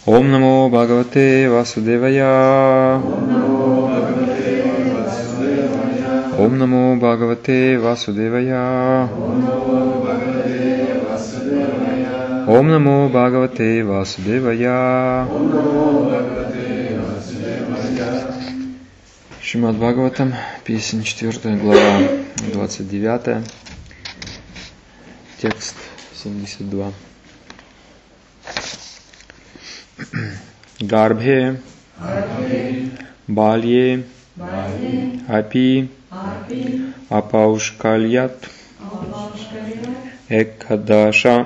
Ом намо Бхагавате Васудевая. Ом намо Бхагавате Васудевая. Ом намо Бхагавате Васудевая. Шримад Бхагаватам, песня 4, глава 29, текст 72. Гарбхе Балье Апи Апаушкальят Экадаша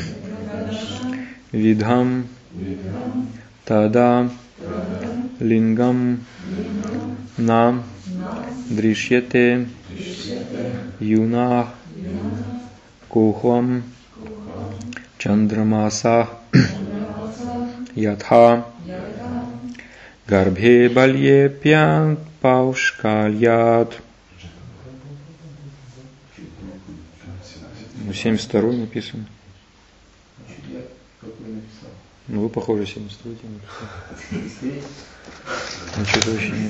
Видхам Тада Лингам На Дришьете Юнах Кухвам Чандрамаса Ятха Гарбхе Балье Пьян Паушкальят. 72-й написано. Ну вы похожи 73-й написали. Ничего вообще не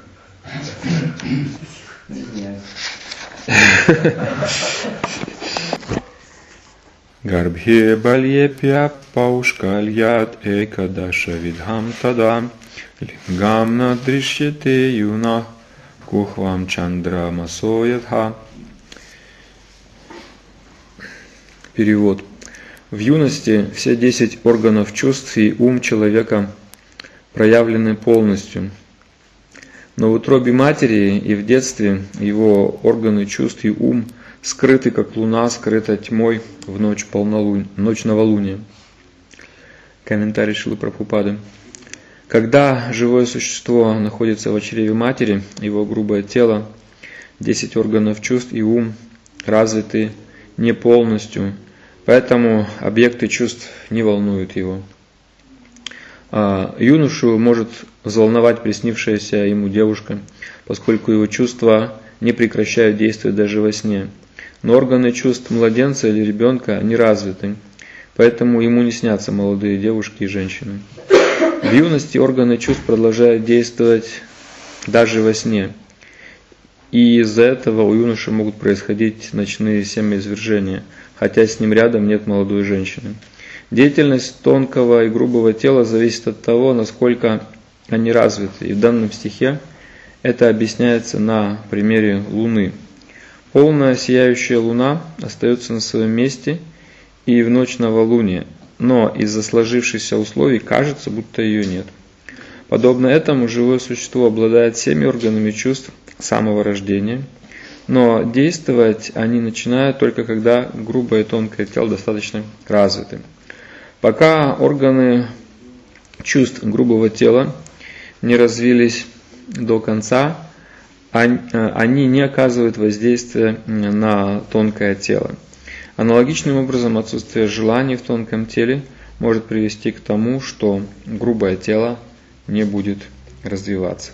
знаю. Гарбхе Бальепья Паушкальят Экадаша Видхам Тада Лингам Надришьете Юна Кухвам Чандра Масоятха. Перевод. В юности все 10 органов чувств и ум человека проявлены полностью. Но в утробе матери и в детстве его органы чувств и ум скрыты, как луна скрыта тьмой в ночь новолуния. Комментарий Шрилы Прабхупады. Когда живое существо находится в чреве матери, его грубое тело, 10 органов чувств и ум развиты не полностью, поэтому объекты чувств не волнуют его. Юношу может взволновать приснившаяся ему девушка, поскольку его чувства не прекращают действовать даже во сне. Но органы чувств младенца или ребенка не развиты, поэтому ему не снятся молодые девушки и женщины. В юности органы чувств продолжают действовать даже во сне, и из-за этого у юноши могут происходить ночные семяизвержения, хотя с ним рядом нет молодой женщины. Деятельность тонкого и грубого тела зависит от того, насколько они развиты, и в данном стихе это объясняется на примере Луны. Полная сияющая Луна остается на своем месте и в ночь новолуния, но из-за сложившихся условий кажется, будто ее нет. Подобно этому живое существо обладает всеми органами чувств с самого рождения, но действовать они начинают только когда грубое и тонкое тело достаточно развиты. Пока органы чувств грубого тела не развились до конца, они не оказывают воздействия на тонкое тело. Аналогичным образом отсутствие желаний в тонком теле может привести к тому, что грубое тело не будет развиваться.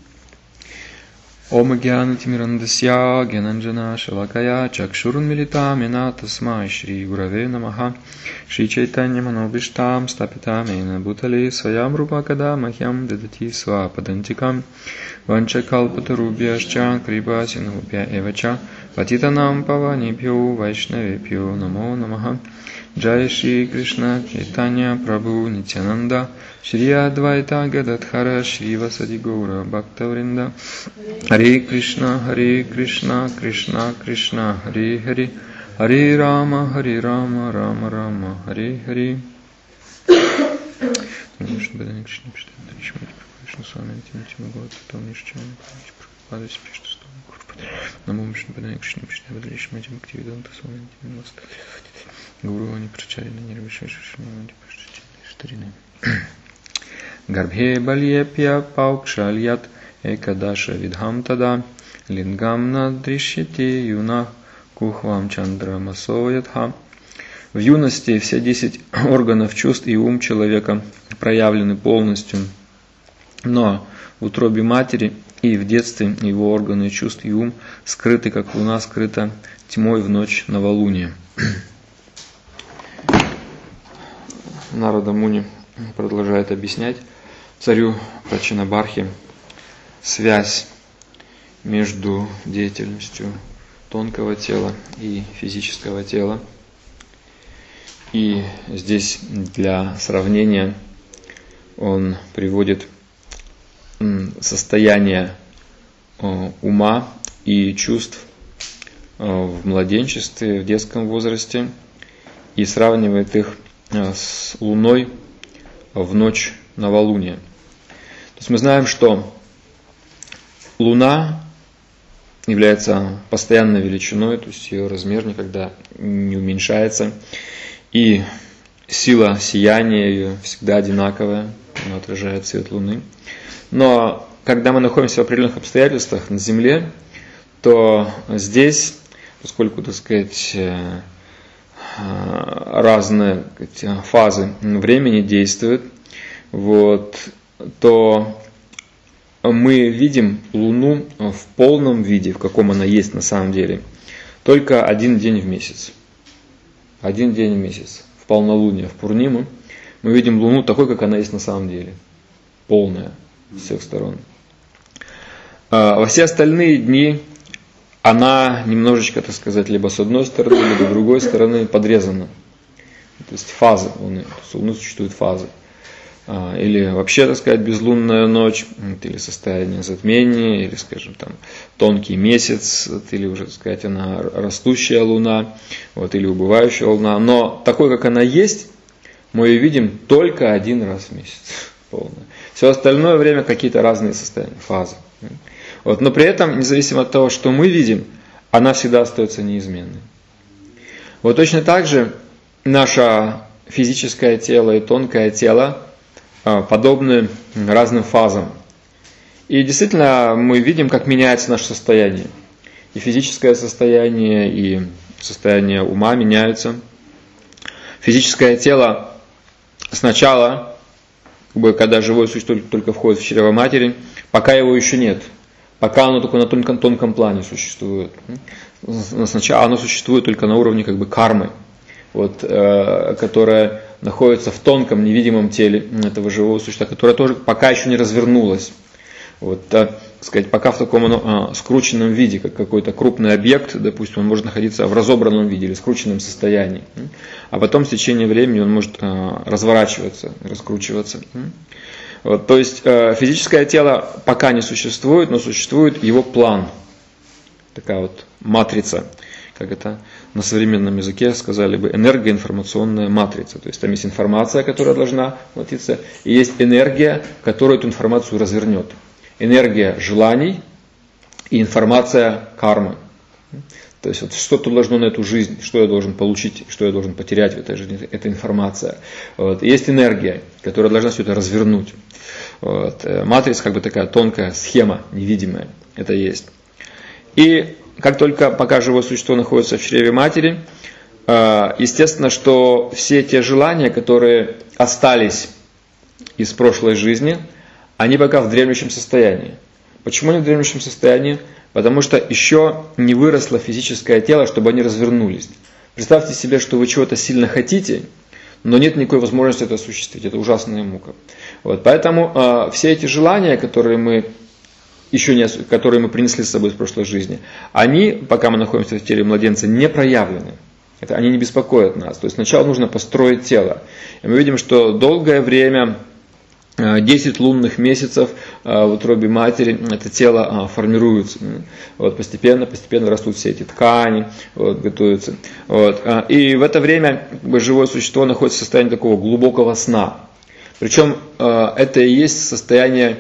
Ом Гьянатимирандасья Гьянанджана Шалакая Чакшурун Милитам Яна Тасмай Шри Гураве Намаха Шри Чайтанья Манобиштам Стапитам Яна Бутали Своям Рупакада Махьям Дадати Свападантикам Ванчакалпатарубьяшча Крипасинубья Эвача Патитанам Паванибхю Вайшнавипхю Намо Намаха Джай Шри Кришна Чайтанья Прабху Нитянанда Шри Адвайта Гададхара Шри Васади Гаура Бхактавринда Харе Кришна, Кришна Кришна, Харе Харе, Харе Рама, Рама Рама, Харе Харе. Гарбхе Бальепья Паукшальят Экадаша Видхам Тада Лингам Надришьете Юнах Кухвам Чандра Масоятха. В юности все 10 органов чувств и ум человека проявлены полностью, но в утробе матери и в детстве его органы чувств и ум скрыты, как луна скрыта тьмой в ночь новолуния. Нарада Муни продолжает объяснять царю Прачинабархи связь между деятельностью тонкого тела и физического тела. И здесь для сравнения он приводит состояние ума и чувств в младенчестве, в детском возрасте, и сравнивает их с луной в ночь новолуния. То есть мы знаем, что луна является постоянной величиной, то есть ее размер никогда не уменьшается, и сила сияния ее всегда одинаковая, она отражает свет луны. Но когда мы находимся в определенных обстоятельствах на Земле, то здесь, поскольку, так сказать, разные фазы времени действуют, то мы видим Луну в полном виде, в каком она есть на самом деле, только один день в месяц. Один день в месяц. В полнолуние, в Пурниму, мы видим Луну такой, как она есть на самом деле. Полная, с всех сторон. Во все остальные дни она немножечко, так сказать, либо с одной стороны, либо с другой стороны подрезана. То есть фазы Луны. То есть у Луны существуют фазы. Или вообще, так сказать, безлунная ночь, или состояние затмения, или, скажем, там, тонкий месяц, или уже, так сказать, она растущая луна, или убывающая луна. Но такой, как она есть, мы ее видим только один раз в месяц. Полная. Все остальное время какие-то разные состояния, фазы. Но при этом, независимо от того, что мы видим, она всегда остается неизменной. Точно так же наше физическое тело и тонкое тело подобны разным фазам. И действительно мы видим, как меняется наше состояние. И физическое состояние, и состояние ума меняются. Физическое тело сначала, когда живое существо только входит в чрево матери, пока его еще нет. Пока оно только на тонком плане существует. Сначала оно существует только на уровне кармы, которая находится в тонком, невидимом теле этого живого существа, которое тоже пока еще не развернулось. Так сказать, пока в таком скрученном виде, как какой-то крупный объект, допустим, он может находиться в разобранном виде или скрученном состоянии. А потом в течение времени он может разворачиваться, раскручиваться. То есть физическое тело пока не существует, но существует его план. Такая матрица, как это на современном языке сказали бы, энергоинформационная матрица. То есть там есть информация, которая должна платиться, и есть энергия, которая эту информацию развернет. Энергия желаний и информация кармы. То есть что-то должно на эту жизнь, что я должен получить, что я должен потерять в этой жизни, это информация. Есть энергия, которая должна все это развернуть. Матрица такая тонкая схема, невидимая, это есть. И как только пока живое существо находится в чреве матери, естественно, что все те желания, которые остались из прошлой жизни, они пока в дремлющем состоянии. Почему они в дремлющем состоянии? Потому что еще не выросло физическое тело, чтобы они развернулись. Представьте себе, что вы чего-то сильно хотите, но нет никакой возможности это осуществить. Это ужасная мука. Поэтому все эти желания, которые мы принесли с собой из прошлой жизни, они, пока мы находимся в теле младенца, не проявлены. Они не беспокоят нас. То есть сначала нужно построить тело. И мы видим, что долгое время, 10 лунных месяцев в утробе матери это тело формируется. Постепенно растут все эти ткани, готовятся. И в это время живое существо находится в состоянии такого глубокого сна. Причем это и есть состояние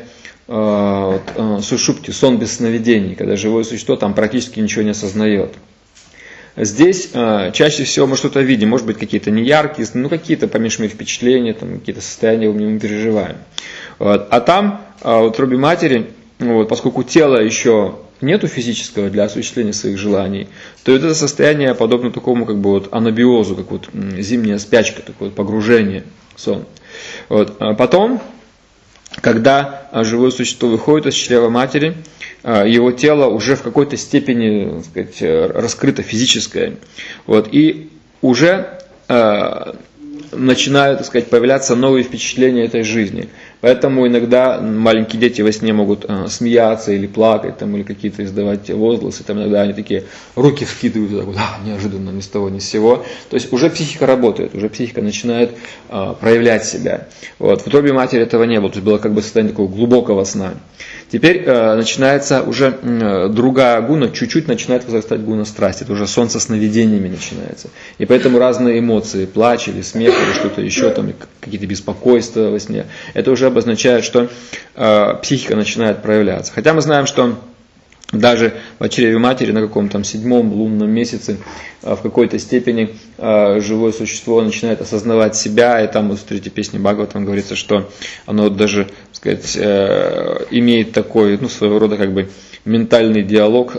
сушупти, сон без сновидений, когда живое существо там практически ничего не осознает. Здесь чаще всего мы что-то видим, может быть какие-то неяркие, какие-то помешанные впечатления, какие-то состояния мы переживаем. А там, в утробе матери, поскольку тела еще нету физического для осуществления своих желаний, то это состояние подобно такому анабиозу, как зимняя спячка, такое погружение, сон. Потом, когда живое существо выходит из чрева матери, его тело уже в какой-то степени, так сказать, раскрыто физическое. И уже начинают, так сказать, появляться новые впечатления этой жизни. Поэтому иногда маленькие дети во сне могут смеяться или плакать, там, или какие-то издавать возгласы, там, иногда они такие руки вскидывают, так вот, неожиданно, ни с того, ни с сего. То есть уже психика работает, уже психика начинает проявлять себя. Вот. В утробе матери этого не было, то есть было как бы состояние такого глубокого сна. Теперь начинается уже другая гуна, чуть-чуть начинает возрастать гуна страсти, это уже сон со сновидениями начинается. И поэтому разные эмоции, плач или смех, или что-то еще, там, какие-то беспокойства во сне, это уже обозначает, что психика начинает проявляться. Хотя мы знаем, что даже в чреве матери на каком-то 7-м лунном месяце в какой-то степени живое существо начинает осознавать себя, и там вот в 3-й песне Бхагаватам говорится, что оно даже, так сказать, имеет такой, своего рода как бы ментальный диалог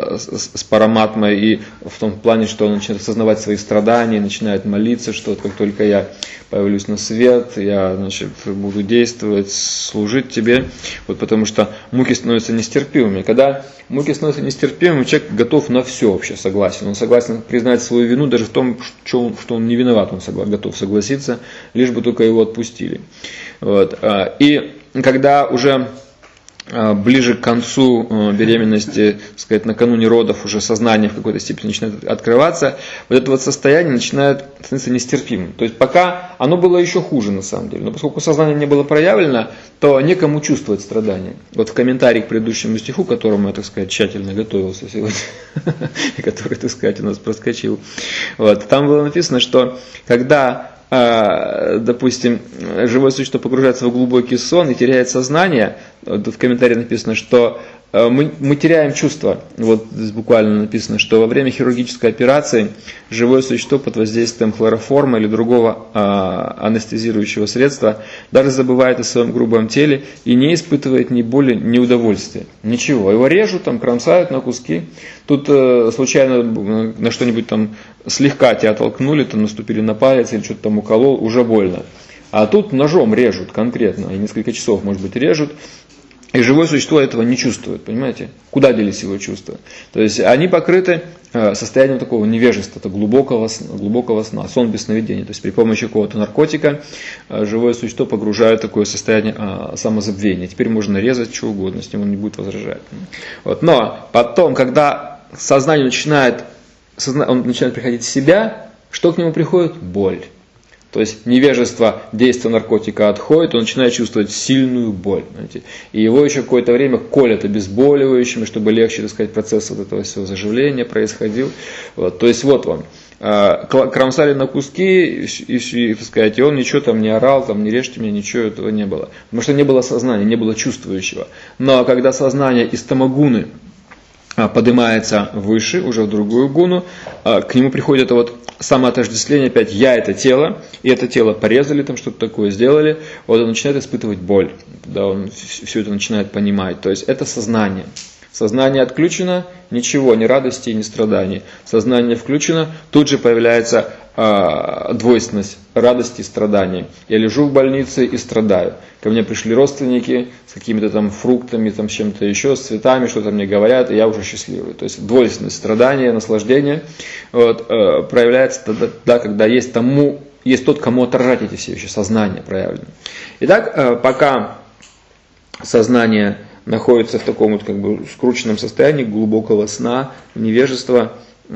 с Параматмой, и в том плане, что он начинает осознавать свои страдания, начинает молиться, что как только я появлюсь на свет, я, значит, буду действовать, служить тебе, вот потому что муки становятся нестерпимыми. Когда муки становятся нестерпимыми, человек готов на все вообще, согласен. Он согласен признать свою вину даже в том, что он не виноват, он готов согласиться, лишь бы только его отпустили. Вот. И когда уже ближе к концу беременности, так сказать, накануне родов уже сознание в какой-то степени начинает открываться, вот это вот состояние начинает становиться нестерпимым. То есть пока оно было еще хуже на самом деле, но поскольку сознание не было проявлено, то некому чувствовать страдания. Вот в комментарии к предыдущему стиху, к которому я, так сказать, тщательно готовился сегодня, который, так сказать, у нас проскочил, вот, там было написано, что когда допустим, живое существо погружается в глубокий сон и теряет сознание, тут в комментарии написано, что мы теряем чувства. Вот здесь буквально написано, что во время хирургической операции живое существо под воздействием хлороформа или другого анестезирующего средства даже забывает о своем грубом теле и не испытывает ни боли, ни удовольствия. Ничего. Его режут, там, кромсают на куски. Тут случайно на что-нибудь там слегка тебя толкнули, там наступили на палец или что-то там уколол, уже больно. А тут ножом режут конкретно, и несколько часов, может быть, режут. И живое существо этого не чувствует, понимаете? Куда делись его чувства? То есть они покрыты состоянием такого невежества, глубокого сна, сон без сновидений. То есть при помощи какого-то наркотика живое существо погружает в такое состояние самозабвения. Теперь можно резать что угодно, с ним он не будет возражать. Вот. Но потом, когда сознание он начинает приходить в себя, что к нему приходит? Боль. То есть невежество, действие наркотика отходит, он начинает чувствовать сильную боль. Знаете. И его еще какое-то время колят обезболивающими, чтобы легче, так сказать, процесс вот этого всего заживления происходил. Вот. То есть вот вам. Кромсали на куски, и, так сказать, и он ничего там не орал, там, не режьте меня, ничего этого не было. Потому что не было сознания, не было чувствующего. Но когда сознание из тамагуны поднимается выше, уже в другую гуну, к нему приходит это вот самоотождествление, опять я это тело, и это тело порезали, там что-то такое сделали, вот он начинает испытывать боль, да, он все это начинает понимать, то есть это сознание. Сознание отключено, ничего, ни радости, ни страданий. Сознание включено, тут же появляется двойственность радости и страданий. Я лежу в больнице и страдаю. Ко мне пришли родственники с какими-то там фруктами, там, с чем-то еще, с цветами, что-то мне говорят, и я уже счастливый. То есть двойственность страдания, наслаждения вот, проявляется тогда, когда есть тот, кому отражать эти все вещи, сознание проявлено. Итак, пока сознание находится в таком вот как бы скрученном состоянии глубокого сна, невежества,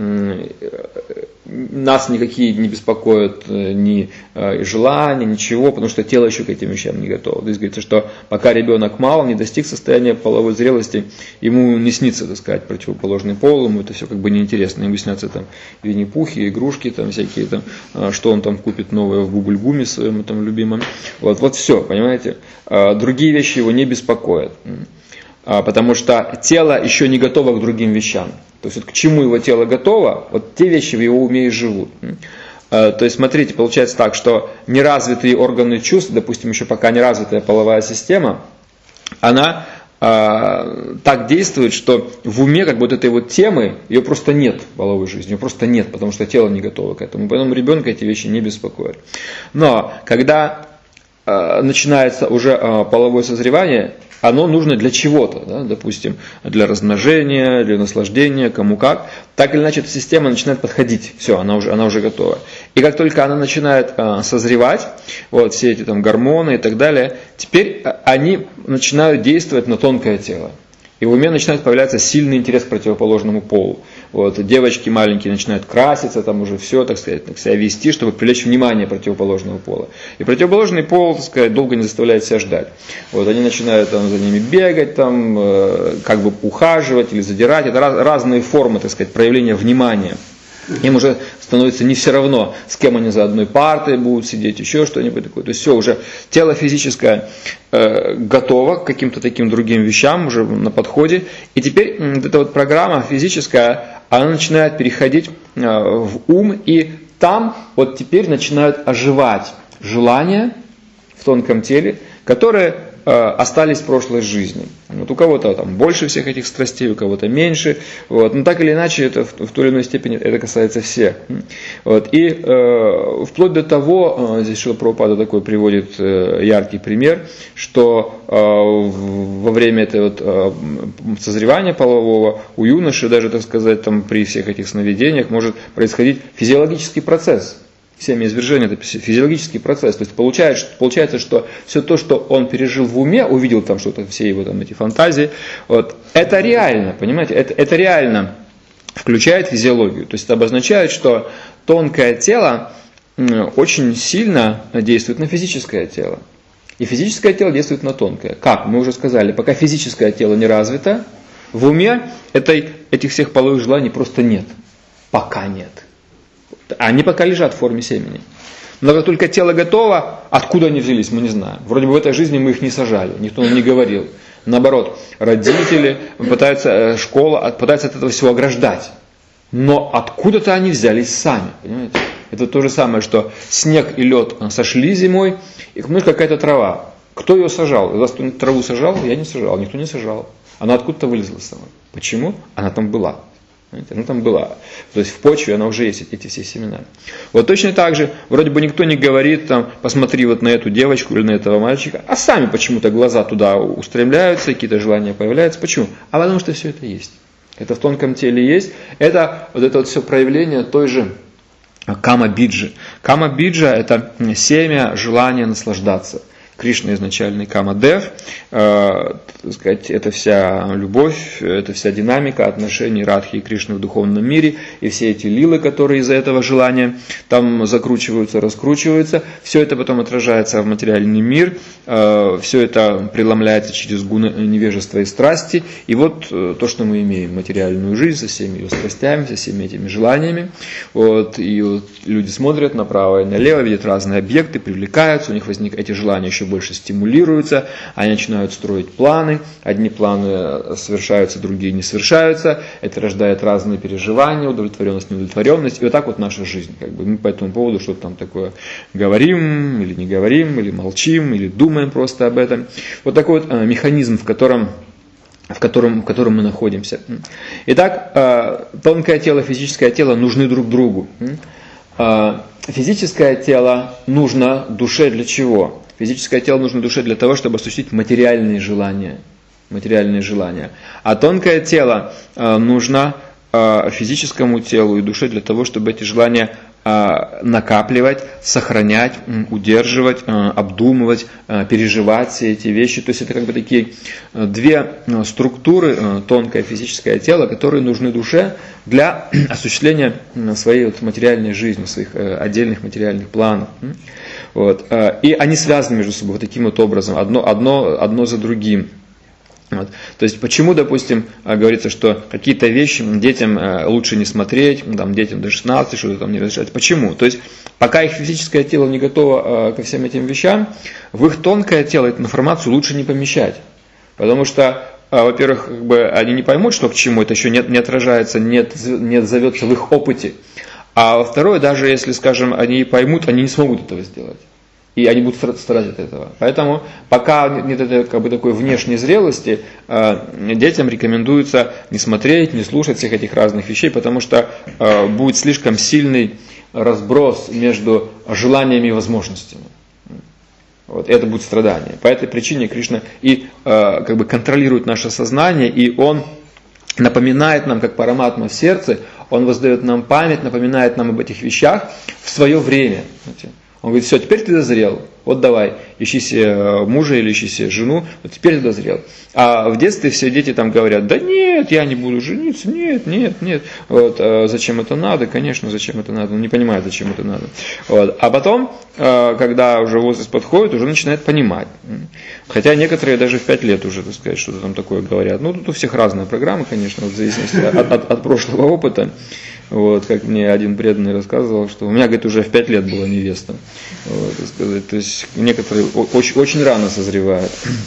нас никакие не беспокоят ни желания, ничего, потому что тело еще к этим вещам не готово. Здесь говорится, что пока ребенок мал, не достиг состояния половой зрелости, ему не снится, так сказать, противоположный пол, ему это все как бы неинтересно. Ему снятся там Винни-Пухи, игрушки, там всякие там, что он там купит новое в Бубль-Гуме своем там любимом. Вот все, понимаете. Другие вещи его не беспокоят. Потому что тело еще не готово к другим вещам. То есть вот к чему его тело готово, вот те вещи в его уме и живут. То есть смотрите, получается так, что неразвитые органы чувств, допустим, еще пока не развитая половая система, она так действует, что в уме как бы вот этой вот темы, ее просто нет в половой жизни, ее просто нет, потому что тело не готово к этому. Поэтому ребенка эти вещи не беспокоят. Но когда начинается уже половое созревание, оно нужно для чего-то, да, допустим, для размножения, для наслаждения, кому как. Так или иначе, эта система начинает подходить, все, она уже готова. И как только она начинает созревать, вот все эти там гормоны и так далее, теперь они начинают действовать на тонкое тело. И в уме начинает появляться сильный интерес к противоположному полу. Вот, девочки маленькие начинают краситься, там уже все, так сказать, себя вести, чтобы привлечь внимание противоположного пола. И противоположный пол, так сказать, долго не заставляет себя ждать. Вот, они начинают там, за ними бегать, там, как бы ухаживать или задирать. Это разные формы, так сказать, проявления внимания. Им уже становится не все равно, с кем они за одной партой будут сидеть, еще что-нибудь такое. То есть все, уже тело физическое готово к каким-то таким другим вещам, уже на подходе. И теперь вот эта вот программа физическая, она начинает переходить в ум, и там вот теперь начинают оживать желания в тонком теле, которые остались в прошлой жизни. Вот у кого-то там больше всех этих страстей, у кого-то меньше. Вот. Но так или иначе, это в той или иной степени это касается всех. Вот. И вплоть до того, здесь Шрила Прабхупада такой приводит яркий пример, что во время этого вот, созревания полового у юноши, даже, так сказать, там, при всех этих сновидениях может происходить физиологический процесс. Семяизвержение – это физиологический процесс. То есть получается, что все то, что он пережил в уме, увидел там что-то, все его там эти фантазии, вот, это реально, понимаете, это реально включает физиологию. То есть это обозначает, что тонкое тело очень сильно действует на физическое тело. И физическое тело действует на тонкое. Как? Мы уже сказали, пока физическое тело не развито, в уме этих всех половых желаний просто нет. Пока нет. Они пока лежат в форме семени. Но как только тело готово, откуда они взялись, мы не знаем. Вроде бы в этой жизни мы их не сажали, никто нам не говорил. Наоборот, родители, школа пытаются от этого всего ограждать. Но откуда-то они взялись сами, понимаете? Это то же самое, что снег и лед сошли зимой, и какая-то трава. Кто ее сажал? Кто-нибудь траву сажал? Я не сажал, никто не сажал. Она откуда-то вылезла сама. Почему? Она там была. Она там была. То есть в почве она уже есть, эти все семена. Вот точно так же, вроде бы никто не говорит, там, посмотри вот на эту девочку или на этого мальчика, а сами почему-то глаза туда устремляются, какие-то желания появляются. Почему? А потому что все это есть. Это в тонком теле есть. Это вот все проявление той же кама-биджи. Кама-биджа – это семя желания наслаждаться. Кришна изначальный Камадев, это вся любовь, это вся динамика отношений Радхи и Кришны в духовном мире, и все эти лилы, которые из-за этого желания там закручиваются, раскручиваются, все это потом отражается в материальный мир, все это преломляется через гуны невежества и страсти, и вот то, что мы имеем, материальную жизнь со всеми ее страстями, со всеми этими желаниями, вот, и вот люди смотрят направо и налево, видят разные объекты, привлекаются, у них возникают эти желания еще больше стимулируются, они начинают строить планы, одни планы совершаются, другие не совершаются, это рождает разные переживания, удовлетворенность, неудовлетворенность, и вот так вот наша жизнь. Мы по этому поводу что-то там такое говорим, или не говорим, или молчим, или думаем просто об этом. Вот такой вот механизм, в котором мы находимся. Итак, тонкое тело, физическое тело нужны друг другу. Физическое тело нужно душе для чего? Физическое тело нужно душе для того, чтобы осуществить материальные желания. А тонкое тело нужно физическому телу и душе для того, чтобы эти желания накапливать, сохранять, удерживать, обдумывать, переживать все эти вещи. То есть это такие две структуры, тонкое физическое тело, которые нужны душе для осуществления своей материальной жизни, своих отдельных материальных планов. Вот. И они связаны между собой вот таким вот образом, одно за другим. Вот. То есть почему, допустим, говорится, что какие-то вещи детям лучше не смотреть, детям до 16 что-то там не разрешать. Почему? То есть пока их физическое тело не готово ко всем этим вещам, в их тонкое тело эту информацию лучше не помещать. Потому что, во-первых, они не поймут, что к чему, это еще не отражается, не отзовется в их опыте. А во-вторых, даже если, скажем, они поймут, они не смогут этого сделать. И они будут страдать от этого. Поэтому, пока нет этой такой внешней зрелости, детям рекомендуется не смотреть, не слушать всех этих разных вещей, потому что будет слишком сильный разброс между желаниями и возможностями. Вот, это будет страдание. По этой причине Кришна и как бы контролирует наше сознание, и он напоминает нам, как Параматма в сердце, он воздает нам память, напоминает нам об этих вещах в свое время. Он говорит, все, теперь ты дозрел, вот давай, ищи себе мужа или ищи себе жену, вот теперь ты дозрел. А в детстве все дети там говорят, да нет, я не буду жениться, нет. Вот, зачем это надо? Конечно, зачем это надо, он не понимает, зачем это надо. Вот. А потом, когда уже возраст подходит, уже начинает понимать. Хотя некоторые даже в 5 лет уже, так сказать, что-то там такое говорят. Ну, тут у всех разные программы, конечно, в зависимости от прошлого опыта. Вот, как мне один преданный рассказывал, что у меня, говорит, уже в 5 лет была невеста. Вот, так сказать. То есть некоторые очень рано созревают.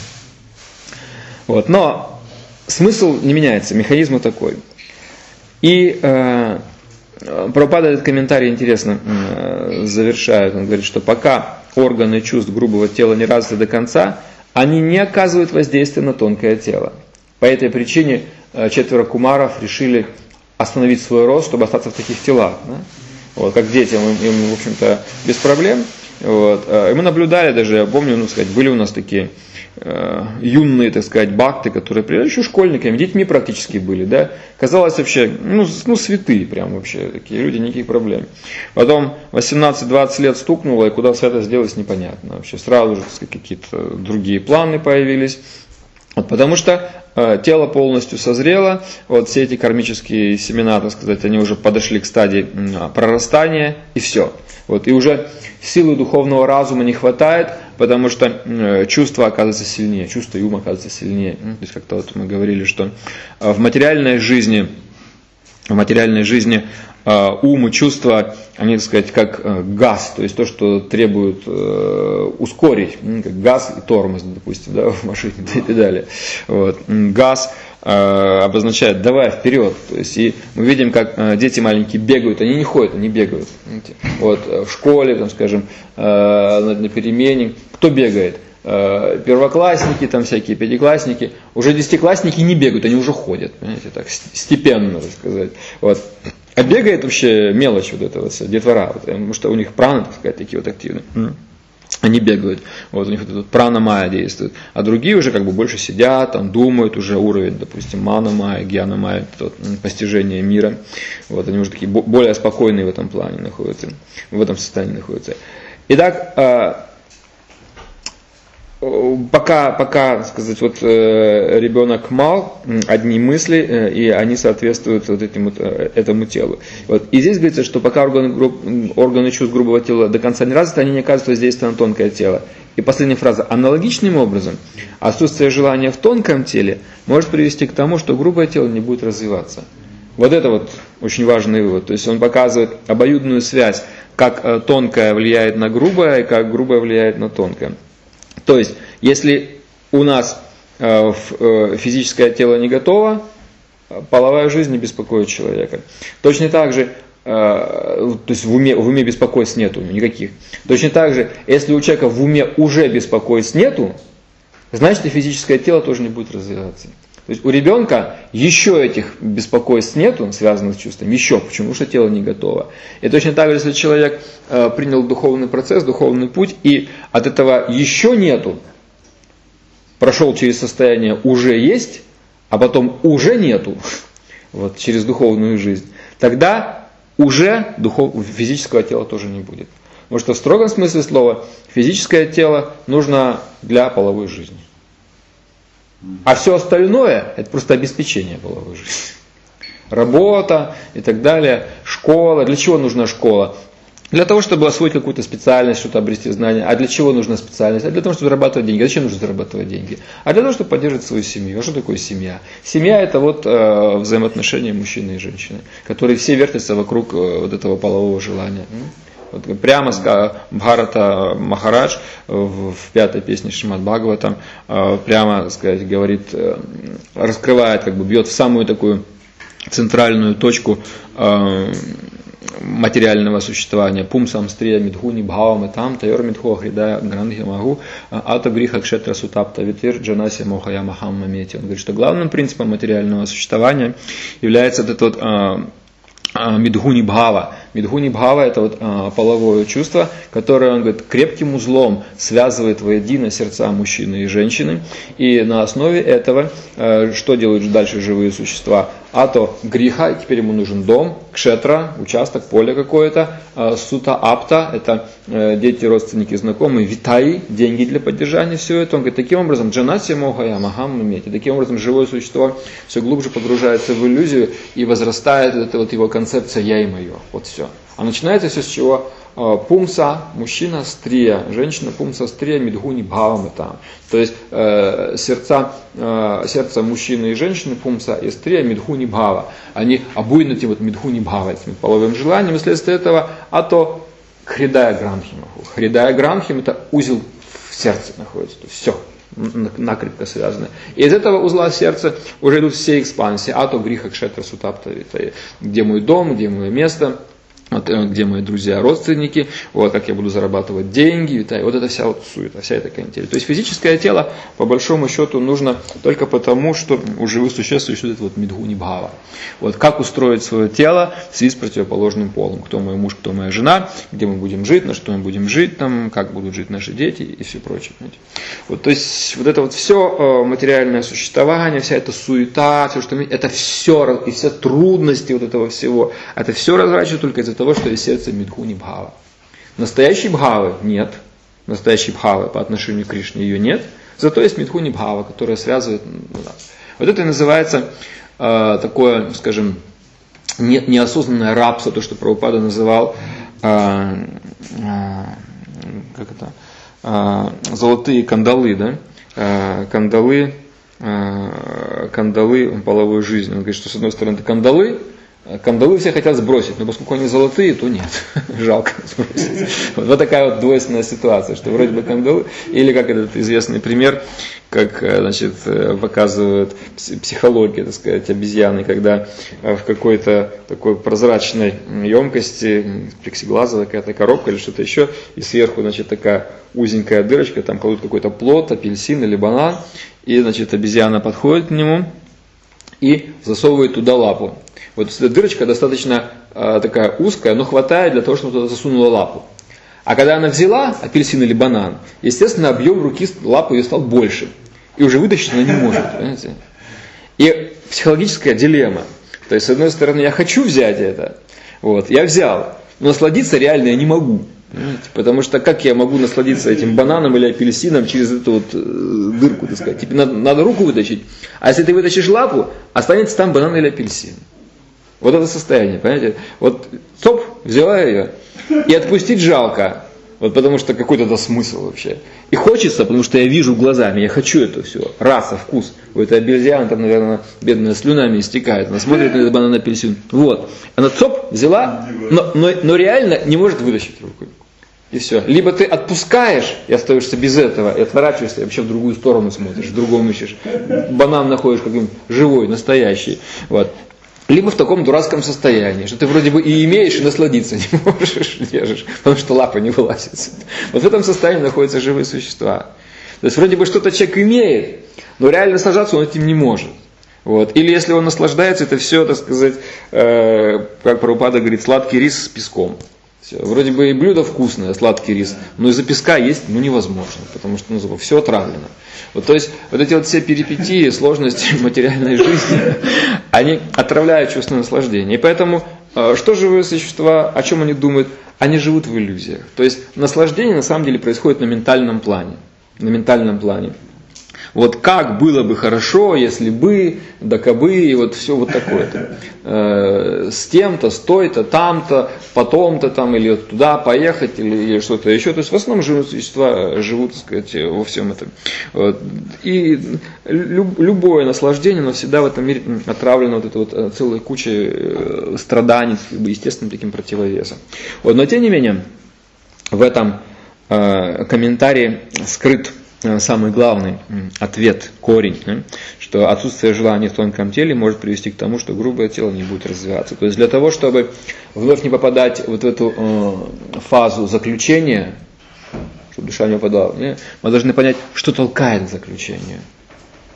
Вот, но смысл не меняется, механизм такой. И Прабхупада этот комментарий интересно завершает. Он говорит, что пока органы чувств грубого тела не развиты до конца, они не оказывают воздействия на тонкое тело. По этой причине 4 кумаров решили остановить свой рост, чтобы остаться в таких телах. Да? Вот, как детям, им, в общем-то, без проблем. Вот. И мы наблюдали даже, я помню, были у нас такие юные, так сказать, бхакты, которые приезжали еще школьниками, детьми практически были. Да? Казалось вообще, святые прям вообще, такие люди, никаких проблем. Потом 18-20 лет стукнуло, и куда святость делась, непонятно. Вообще сразу же, так сказать, какие-то другие планы появились. Вот, потому что тело полностью созрело, вот все эти кармические семена, так сказать, они уже подошли к стадии прорастания, и все. Вот, и уже силы духовного разума не хватает, потому что чувство оказывается сильнее, чувство и ум оказывается сильнее. То есть как-то вот мы говорили, что в материальной жизни ум и чувства, они, так сказать, как газ, то есть то, что требует ускорить, как газ и тормоз, допустим, да, в машине и так далее. Вот. Газ обозначает «давай вперед». То есть, и мы видим, как дети маленькие бегают, они не ходят, они бегают. Вот, в школе, там, скажем, на перемене, кто бегает? Первоклассники, там всякие пятиклассники, уже десятиклассники не бегают, они уже ходят, понимаете, так степенно, так сказать. Вот. А бегает вообще мелочь вот эта вот детвора, вот, потому что у них праны, так сказать, такие вот активные. Они бегают, вот у них вот этот прана-майя действует, а другие уже как бы больше сидят, там думают, уже уровень, допустим, мана-майя, гьяна-майя, постижение мира, вот они уже такие более спокойные в этом плане находятся, в этом состоянии находятся. Итак, пока сказать, вот ребенок мал, одни мысли, и они соответствуют вот этому телу. Вот. И здесь говорится, что пока органы чувств грубого тела до конца не развиты, они не оказывают воздействия на тонкое тело. И последняя фраза. Аналогичным образом, отсутствие желания в тонком теле может привести к тому, что грубое тело не будет развиваться. Вот это вот очень важный вывод. То есть он показывает обоюдную связь, как тонкое влияет на грубое, и как грубое влияет на тонкое. То есть, если у нас физическое тело не готово, половая жизнь не беспокоит человека. Точно так же, то есть в уме беспокойств нету никаких. Точно так же, если у человека в уме уже беспокойств нету, значит и физическое тело тоже не будет развиваться. То есть у ребенка еще этих беспокойств нету, связанных с чувством, еще, почему? Потому что тело не готово. И точно так же, если человек принял духовный процесс, духовный путь, и от этого еще нету, прошел через состояние уже есть, а потом уже нету, вот, через духовную жизнь, тогда уже физического тела тоже не будет. Потому что в строгом смысле слова физическое тело нужно для половой жизни. А все остальное – это просто обеспечение половой жизни. Работа и так далее, школа. Для чего нужна школа? Для того, чтобы освоить какую-то специальность, что-то обрести знания. А для чего нужна специальность? А для того, чтобы зарабатывать деньги. А зачем нужно зарабатывать деньги? А для того, чтобы поддерживать свою семью. А что такое семья? Семья – это вот взаимоотношения мужчины и женщины, которые все вертятся вокруг вот этого полового желания. Вот прямо Бхарата Махарадж в 5-й песне Шримад Бхагаватам прямо, сказать, говорит, раскрывает, как бы бьет в самую такую центральную точку материального существования. Пумсам стрия мидхуни бхавам и там тайор мидху ахридая грандхи магу ата гриха кшетра сутапта витир джанаси мохая махам мамети. Он говорит, что главным принципом материального существования является этот вот мидхуни бхава, Мидгуни Бхава – это вот половое чувство, которое, он говорит, крепким узлом связывает воедино сердца мужчины и женщины. И на основе этого, что делают дальше живые существа? А то гриха, теперь ему нужен дом, кшетра, участок, поле какое-то, сута апта, это дети, родственники, знакомые, витаи, деньги для поддержания, все это. Он говорит, таким образом, джанаси могая махам иметь. Таким образом, живое существо все глубже погружается в иллюзию и возрастает эта вот его концепция «я и мое». Вот все. А начинается все с чего? Пумса, мужчина, стрия, женщина, пумса, стрия, мидгуни, бхавам там. То есть сердце мужчины и женщины, пумса и стрия, мидгуни, бхава. Они обуяны этим вот мидгуни, бхава, этим половым желанием, и вследствие этого, а то хридая грамхим. Хридая грамхим – это узел в сердце находится. То есть все накрепко связаны. И из этого узла сердца уже идут все экспансии. А то гриха, кшетра, сутапта, где мой дом, где мое место, где мои друзья, родственники, вот как я буду зарабатывать деньги, вот это вся вот суета, вся эта канитель. То есть физическое тело, по большому счету, нужно только потому, что у живых существ существует вот мидгуни бхава. Вот как устроить свое тело в связи с противоположным полом. Кто мой муж, кто моя жена, где мы будем жить, на что мы будем жить, там, как будут жить наши дети и все прочее. Вот, то есть вот это вот все материальное существование, вся эта суета, все, что это все, и все трудности вот этого всего, это все разворачивается только из-за того, что есть сердце мидгуни бхава. Настоящей бхавы нет. Настоящей бхавы по отношению к Кришне ее нет. Зато есть мидгуни бхава, которая связывает нас. Вот это и называется такое, скажем, неосознанное рабство, то, что Прабхупада называл золотые кандалы, да? Кандалы половой жизни. Он говорит, что с одной стороны это кандалы все хотят сбросить, но поскольку они золотые, то нет. Жалко сбросить. Вот такая вот двойственная ситуация, что вроде бы кандалы, или как этот известный пример, как, значит, показывают психология, так сказать, обезьяны, когда в какой-то такой прозрачной емкости, плексиглазовая какая-то коробка или что-то еще, и сверху, значит, такая узенькая дырочка, там кладут какой-то плод, апельсин или банан, и, значит, обезьяна подходит к нему и засовывает туда лапу. Вот эта дырочка достаточно такая узкая, но хватает для того, чтобы туда засунула лапу. А когда она взяла апельсин или банан, естественно, объем руки, лапы ее стал больше. И уже вытащить она не может. Понимаете? И психологическая дилемма. То есть, с одной стороны, я хочу взять это, вот, я взял, но насладиться реально я не могу. Понимаете? Потому что как я могу насладиться этим бананом или апельсином через эту вот дырку, так сказать. Тебе надо руку вытащить, а если ты вытащишь лапу, останется там банан или апельсин. Вот это состояние, понимаете? Вот топ, взяла ее, и отпустить жалко, вот потому что какой-то это смысл вообще. И хочется, потому что я вижу глазами, я хочу это все, раса, вкус. У этой обезьяны там, наверное, бедная слюнами истекает, она смотрит на этот банан, апельсин. Вот, она топ, взяла, но реально не может вытащить руку. И все. Либо ты отпускаешь и остаешься без этого, и отворачиваешься, и вообще в другую сторону смотришь, в другом ищешь. Банан находишь какой-нибудь живой, настоящий. Вот. Либо в таком дурацком состоянии, что ты вроде бы и имеешь, и насладиться не можешь, держишь, потому что лапа не вылазит. Вот в этом состоянии находятся живые существа. То есть вроде бы что-то человек имеет, но реально наслаждаться он этим не может. Вот. Или если он наслаждается, это все, так сказать, как Прабхупада говорит, сладкий рис с песком. Все. Вроде бы и блюдо вкусное, сладкий рис, но из-за песка есть невозможно, потому что все отравлено. Вот, то есть вот эти вот все перипетии, сложности материальной жизни, они отравляют чувство наслаждения. И поэтому, что живые существа, о чем они думают? Они живут в иллюзиях. То есть наслаждение на самом деле происходит на ментальном плане. На ментальном плане. Вот как было бы хорошо, если бы, да кабы, и вот все вот такое-то. С тем-то, с той-то, там-то, потом-то там, или туда поехать, или что-то еще. То есть в основном живые существа живут, так сказать, во всем этом. Вот. И любое наслаждение, оно всегда в этом мире отравлено вот этой вот целой кучей страданий, естественным таким противовесом. Вот. Но тем не менее, в этом комментарии скрыт самый главный ответ, корень, что отсутствие желания в тонком теле может привести к тому, что грубое тело не будет развиваться. То есть для того, чтобы вновь не попадать вот в эту фазу заключения, чтобы душа не попадала, мы должны понять, что толкает к заключению.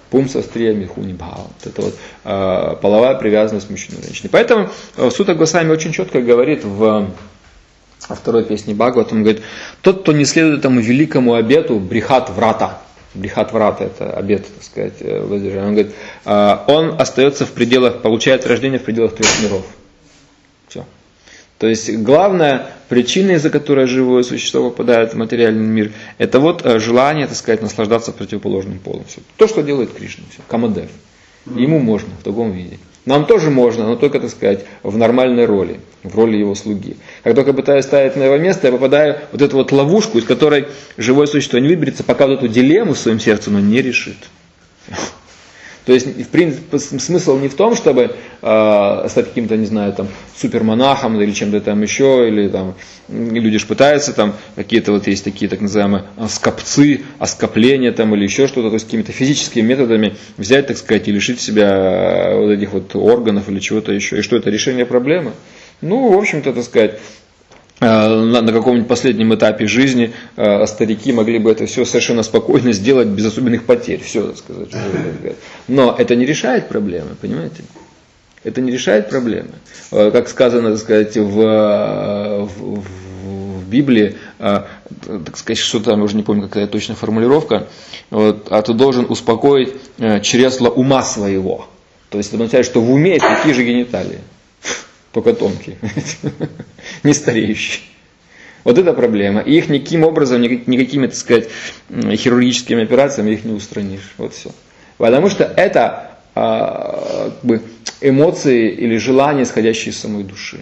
Пумса стрия михуни бхава. Вот это вот половая привязанность мужчины и женщины. Поэтому Сута Госвами очень четко говорит во второй песне Бхагаватам, говорит, тот, кто не следует этому великому обету брихат врата, брихат врата, это обет, так сказать, воздержания, он говорит, он остается в пределах, получает рождение в пределах 3 миров. Все. То есть главная причина, из-за которой живое существо попадает в материальный мир, это вот желание, так сказать, наслаждаться противоположным полом. Все. То, что делает Кришна, все. Камадев. Ему можно в таком виде. Нам тоже можно, но только, так сказать, в нормальной роли, в роли его слуги. Как только пытаюсь ставить на его место, я попадаю в вот эту вот ловушку, из которой живое существо не выберется, пока вот эту дилемму в своем сердце оно не решит. То есть, в принципе, смысл не в том, чтобы стать каким-то, не знаю, там, супермонахом или чем-то там еще, или там, люди же пытаются, там, какие-то вот есть такие так называемые скопцы, оскопления там, или еще что-то, то есть какими-то физическими методами взять, так сказать, и лишить себя вот этих вот органов или чего-то еще. И что это решение проблемы? Ну, в общем-то, так сказать, на каком-нибудь последнем этапе жизни старики могли бы это все совершенно спокойно сделать без особенных потерь. Все, так сказать. Но это не решает проблемы, понимаете? Это не решает проблемы. Как сказано, так сказать, в Библии, так сказать, что там, уже не помню, какая точная формулировка, вот, а ты должен успокоить чресло ума своего. То есть это означает, что в уме есть такие же гениталии. Только тонкие, не стареющие. Вот это проблема. И их никаким образом, никакими, так сказать, хирургическими операциями их не устранишь. Вот все. Потому что это как бы эмоции или желания, исходящие из самой души.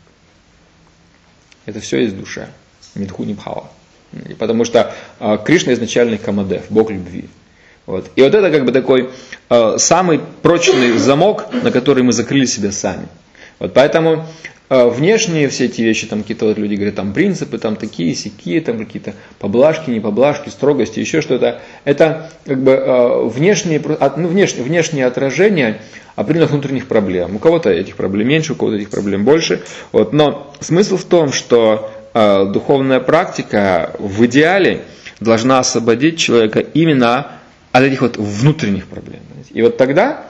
Это все есть душа. Мидхуни бхава. Потому что Кришна изначальный камадев, Бог любви. Вот. И вот это как бы такой самый прочный замок, на который мы закрыли себя сами. Вот поэтому внешние все эти вещи, там какие-то вот люди говорят, там принципы, там такие, сякие, там какие-то поблажки, не поблажки, строгости, еще что-то. Это как бы внешнее отражение определенных внутренних проблем. У кого-то этих проблем меньше, у кого-то этих проблем больше. Вот. Но смысл в том, что духовная практика в идеале должна освободить человека именно от этих вот внутренних проблем. И вот тогда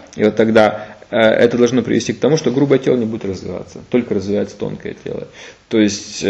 это должно привести к тому, что грубое тело не будет развиваться, только развивается тонкое тело. То есть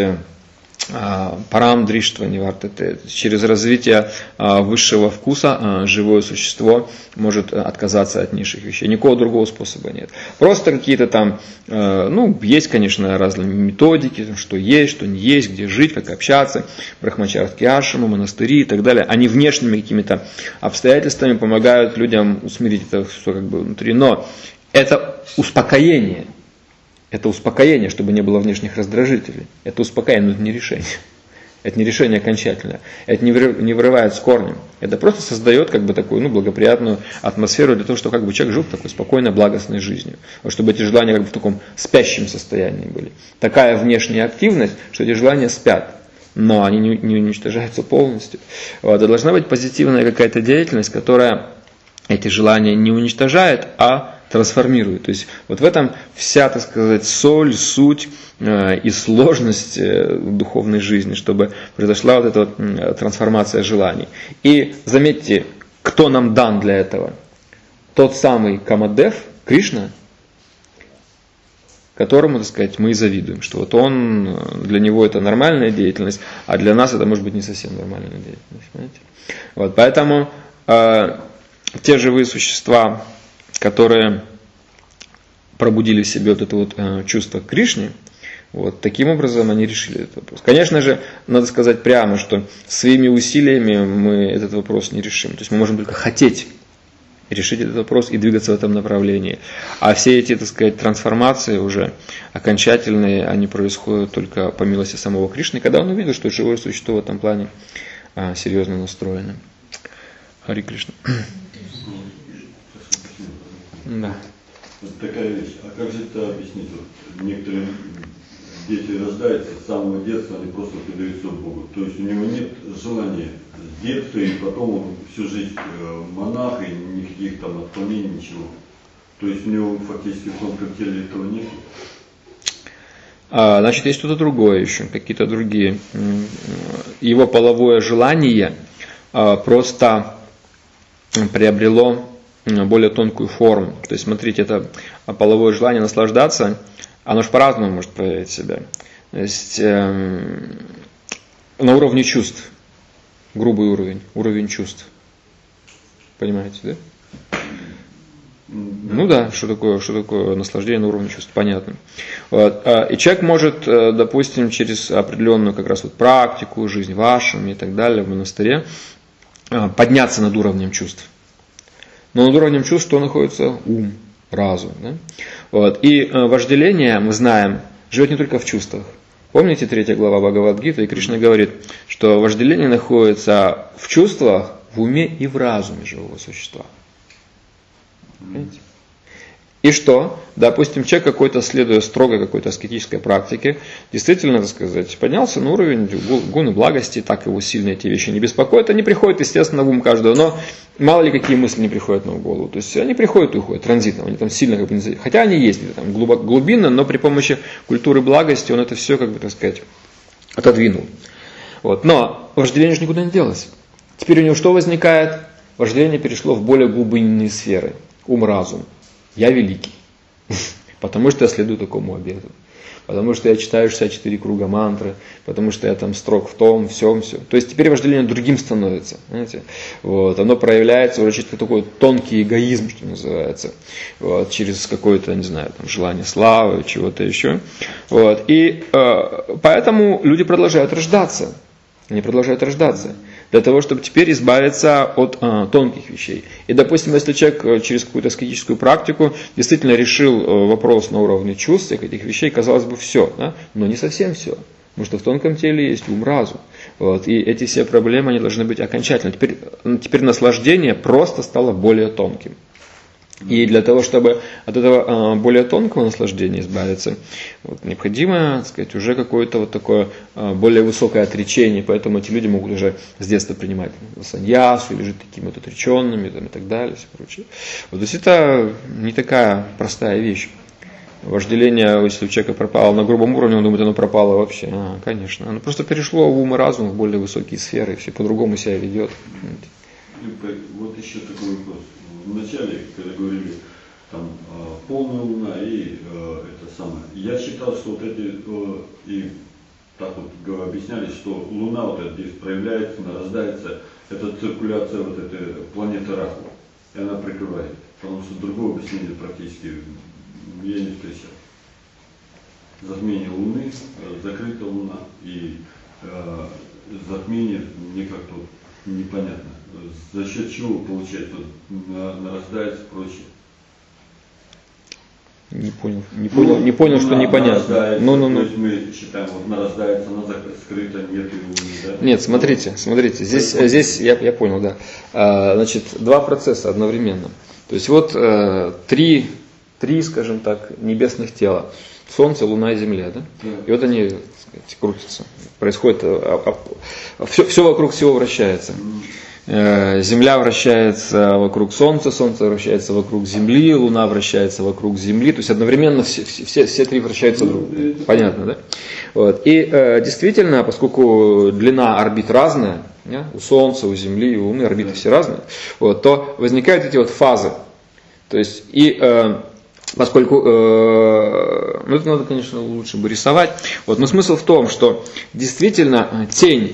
парам дриштва нивартате, через развитие высшего вкуса живое существо может отказаться от низших вещей. Никакого другого способа нет. Просто какие-то там, есть, конечно, разные методики, что есть, что не есть, где жить, как общаться, брахмачарские ашрамы, монастыри и так далее. Они внешними какими-то обстоятельствами помогают людям усмирить это все как бы внутри. Но это успокоение. Это успокоение, чтобы не было внешних раздражителей. Это успокоение, но это не решение. Это не решение окончательное. Это не вырывает с корнем. Это просто создает как бы такую благоприятную атмосферу для того, чтобы как бы человек жил такой спокойной, благостной жизнью. Чтобы эти желания как бы в таком спящем состоянии были. Такая внешняя активность, что эти желания спят. Но они не уничтожаются полностью. Вот. И должна быть позитивная какая-то деятельность, которая эти желания не уничтожает, а трансформирует. То есть вот в этом вся, так сказать, соль, суть и сложность духовной жизни, чтобы произошла вот эта вот трансформация желаний. И заметьте, кто нам дан для этого? Тот самый Камадев, Кришна, которому, так сказать, мы и завидуем, что вот он, для него это нормальная деятельность, а для нас это может быть не совсем нормальная деятельность. Понимаете? Вот, поэтому те живые существа, которые пробудили в себе вот это вот чувство к Кришне, вот таким образом они решили этот вопрос. Конечно же, надо сказать прямо, что своими усилиями мы этот вопрос не решим. То есть мы можем только хотеть решить этот вопрос и двигаться в этом направлении. А все эти, так сказать, трансформации уже окончательные, они происходят только по милости самого Кришны, когда он увидел, что живое существо в этом плане серьезно настроено. Хари Кришна. Да. Вот такая вещь. А как же это объяснить? Вот некоторые дети рождаются с самого детства, они просто предаются Богу. То есть у него нет желания с детства, и потом он всю жизнь монах, и никаких там отклонений, ничего. То есть у него фактически в тонком теле этого нет. Значит, есть что-то другое еще, какие-то другие. Его половое желание просто приобрело более тонкую форму. То есть, смотрите, это половое желание наслаждаться, оно же по-разному может проявить себя. То есть, на уровне чувств, грубый уровень чувств. Понимаете, да? Ну да, что такое наслаждение на уровне чувств, понятно. Вот. И человек может, допустим, через определенную как раз вот практику, жизнь в ашраме и так далее, в монастыре, подняться над уровнем чувств. Но над уровнем чувств что находится? Ум, разум. Да? Вот. И вожделение, мы знаем, живет не только в чувствах. Помните 3 глава Бхагавад-гиты, и Кришна говорит, что вожделение находится в чувствах, в уме и в разуме живого существа. Понимаете? И что? Допустим, человек какой-то, следуя строгой какой-то аскетической практике, действительно, так сказать, поднялся на уровень гуны благости, так его сильно эти вещи не беспокоят. Они приходят, естественно, в ум каждого, но мало ли какие мысли не приходят нам в голову. То есть они приходят и уходят транзитно, они там сильно, как бы, хотя они есть там глубинно, но при помощи культуры благости он это все, как бы, так сказать, отодвинул. Вот. Но вожделение же никуда не делось. Теперь у него что возникает? Вожделение перешло в более глубинные сферы. Ум-разум. Я великий. Потому что я следую такому обету. Потому что я читаю 64 круга мантры. Потому что я там строг в том, всем, все. То есть теперь вожделение другим становится. Знаете? Вот. Оно проявляется уже через такой тонкий эгоизм, что называется. Вот. Через какое-то, не знаю, там, желание славы, чего-то еще. Вот. И поэтому люди продолжают рождаться. Они продолжают рождаться. Для того, чтобы теперь избавиться от тонких вещей. И, допустим, если человек через какую-то аскетическую практику действительно решил вопрос на уровне чувств, всех этих вещей, казалось бы, все. Да? Но не совсем все. Потому что в тонком теле есть ум, разум. Вот. И эти все проблемы, они должны быть окончательно. Теперь наслаждение просто стало более тонким. И для того, чтобы от этого более тонкого наслаждения избавиться, вот, необходимо, так сказать, уже какое-то вот такое более высокое отречение. Поэтому эти люди могут уже с детства принимать саньясу или жить такими вот отреченными там, и так далее, и все прочее. Вот, то есть это не такая простая вещь. Вожделение, если у человека пропало на грубом уровне, он думает, оно пропало вообще. Конечно. Оно просто перешло в ум и разум, в более высокие сферы, и все по-другому себя ведет. Вот еще такой вопрос. Вначале, когда говорили там полная луна и это самое, я считал, что вот эти и так вот объясняли, что луна вот эта здесь проявляется, нарождается, это циркуляция вот этой планеты Раху, и она прикрывает, потому что другого объяснения практически я не встречал. Затмение Луны, закрыта Луна и затмение мне как-то непонятно. За счет чего получается нарождается прочее? Не понял, что непонятно. То есть мы считаем, вот нарождается, она скрыта, нет Луны, да? Нет, смотрите, здесь я понял, да. Значит, два процесса одновременно. То есть вот три, скажем так, небесных тела. Солнце, Луна и Земля, да? И вот они, так сказать, крутятся. Происходит, все вокруг всего вращается. Земля вращается вокруг Солнца, Солнце вращается вокруг Земли, Луна вращается вокруг Земли. То есть одновременно все три вращаются друг другу. Понятно, да? Вот. И действительно, поскольку длина орбит разная, у Солнца, у Земли, у Луны орбиты все разные, вот, то возникают эти вот фазы. То есть поскольку, это надо, конечно, лучше бы рисовать, вот, но смысл в том, что действительно тень,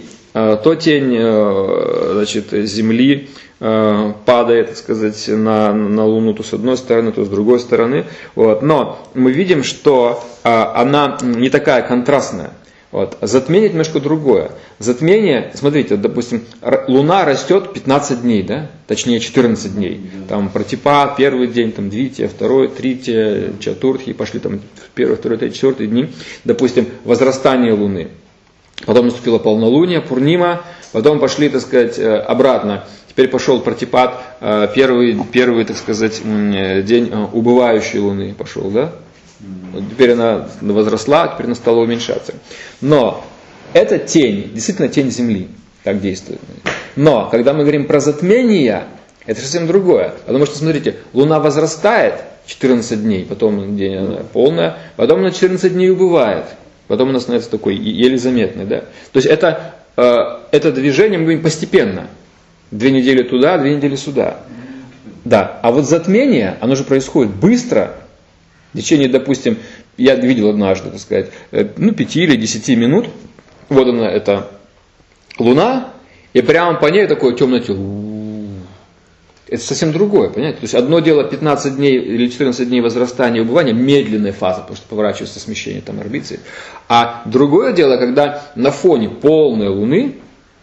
значит, Земли падает, так сказать, на Луну то с одной стороны, то с другой стороны, вот, но мы видим, что она не такая контрастная. Вот. Затмение немножко другое. Затмение, смотрите, допустим, Луна растет 15 дней, да? Точнее 14 дней. Там Пратипад, первый день, там Двития, второй, третий, Чатуртхи, пошли там первый, второй, третий, четвертый дни. Допустим, возрастание Луны. Потом наступило полнолуние, Пурнима, потом пошли, так сказать, обратно. Теперь пошел Пратипад, первый, так сказать, день убывающей Луны пошел, да? Теперь она возросла, теперь она стала уменьшаться. Но это тень, действительно тень Земли, так действует. Но когда мы говорим про затмение, это совсем другое. Потому что, смотрите, Луна возрастает 14 дней, потом день она полная, потом она 14 дней убывает, потом она становится такой еле заметной. Да? То есть это движение, мы говорим, постепенно. 2 недели туда, 2 недели сюда. Да, а вот затмение, оно же происходит быстро, в течение, допустим, я видел однажды, так сказать, 5 или 10 минут, вот она, это Луна, и прямо по ней такое темное тело. Это совсем другое, понимаете? То есть одно дело 15 дней или 14 дней возрастания и убывания, медленная фаза, потому что поворачивается смещение там орбиты. А другое дело, когда на фоне полной Луны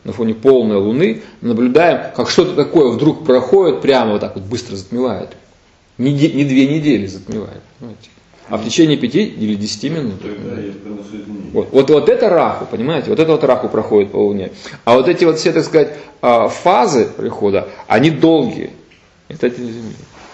наблюдаем, как что-то такое вдруг проходит, прямо вот так вот быстро затмевает. Не 2 недели затмевает, понимаете? А в течение 5 или 10 минут. Вот это раху, понимаете? Вот это вот раху проходит по Луне. А вот эти вот все, так сказать, фазы прихода, они долгие. Это Земли.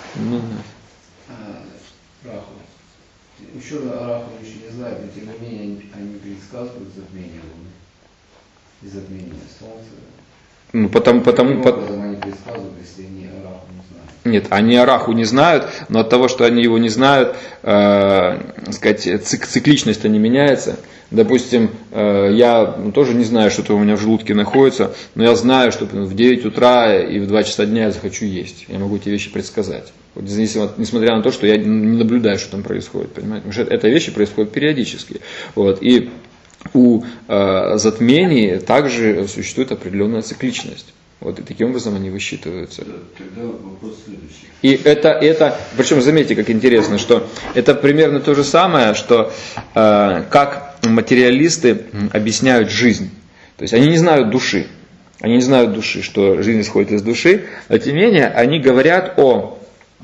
Раху. Ученые о раху еще не знают, но тем не менее они предсказывают затмение Луны и затмение Солнца. Каким образом они предсказывают, если они о раху не знают? Нет, они о раху не знают, но от того, что они его не знают, сказать, цикличность-то не меняется. Допустим, я тоже не знаю, что-то у меня в желудке находится, но я знаю, что в 9 утра и в 2 часа дня я захочу есть. Я могу эти вещи предсказать. Вот, несмотря на то, что я не наблюдаю, что там происходит. Понимаете? Потому что это вещи происходят периодически. Вот. И у затмений также существует определенная цикличность. Вот, и таким образом они высчитываются. Тогда вопрос следующий. И это, причем заметьте, как интересно, что это примерно то же самое, что как материалисты объясняют жизнь. То есть они не знают души. Они не знают души, что жизнь исходит из души, но тем не менее они говорят о